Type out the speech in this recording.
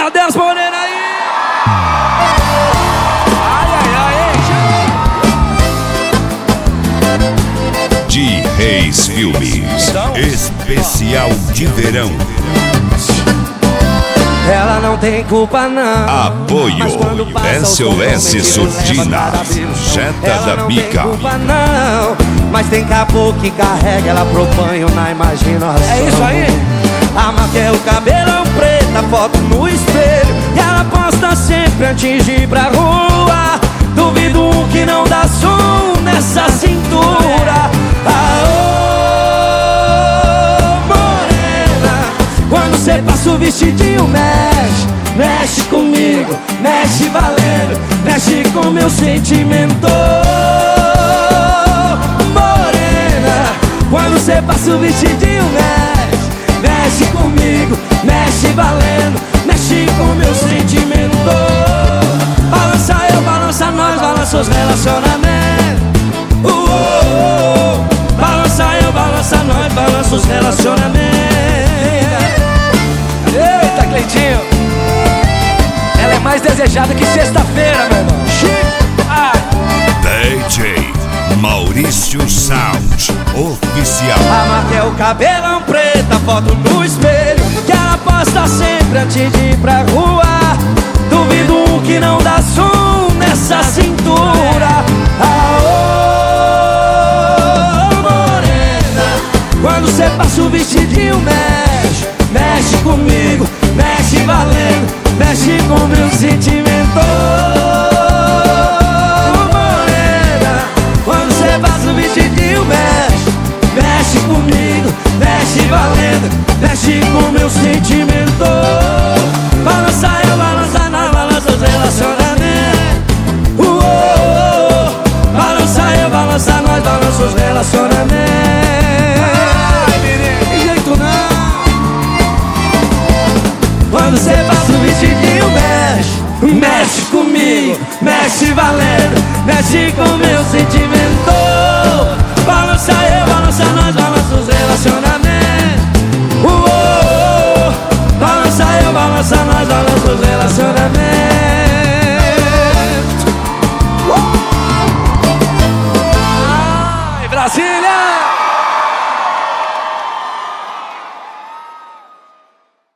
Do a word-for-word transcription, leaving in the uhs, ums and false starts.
Cadê as morenas aí? Ai, ai, ai. De Reis Filmes, especial de verão. Ela não tem culpa não. Apoio S O S Surdina, Jetta da Bica. Ela não tem culpa não, mas tem caboclo que carrega ela pro banho na imaginação. É isso aí. A marca é o cabelão preto, a foto no espelho, e ela posta sempre antes de ir pra rua. Duvido um que não dá som nessa cintura. Aô, morena, quando cê passa o vestidinho, mexe, mexe comigo, mexe valendo, mexe com meu sentimento. Morena, quando cê passa o vestidinho, mexe, mexe comigo, mexe valendo, mexe com meu sentimento. Balança eu, balança nós, balança os relacionamentos. Uh, uh, uh. Balança eu, balança nós, balança os relacionamentos. Eita, Cleitinho, ela é mais desejada que sexta-feira, meu irmão. Ah. D J Maurício Sound Oficial. A marca é o cabelão preto, a foto no espelho, que ela posta sempre antes de ir pra rua. Duvido um que não dá som nessa cintura. Aô, morena, quando cê passa o vestidinho, mexe, mexe comigo, mexe valendo, mexe com meu sentimento. Morena, quando cê passa o vestidinho, mexe, mexe comigo, mexe valendo, mexe com meu sentimento. Balança eu, balança nós, balança os relacionamentos. Uh, uh, uh. Balança eu, balança nós, balança os relacionamentos. Ai, menino, tem jeito não. Quando cê passa o vestidinho, mexe, mexe comigo, mexe valendo, mexe com meu sentimento. Balança eu, balança nós, balança os relacionamentos. Uh, uh, uh. Balança eu, balança nós, balança os relacionamentos. Uh. Ai, Brasil!